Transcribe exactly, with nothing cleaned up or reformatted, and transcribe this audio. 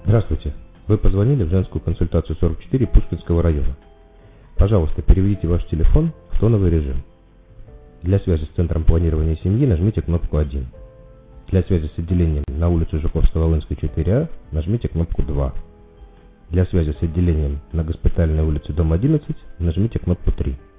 Здравствуйте. Вы позвонили в женскую консультацию сорок четыре Пушкинского района. Пожалуйста, переведите ваш телефон в тоновый режим. Для связи с Центром планирования семьи нажмите кнопку один. Для связи с отделением на улицу Жуковского-Волынской, четыре А нажмите кнопку два. Для связи с отделением на Госпитальной улице, дом одиннадцать нажмите кнопку три.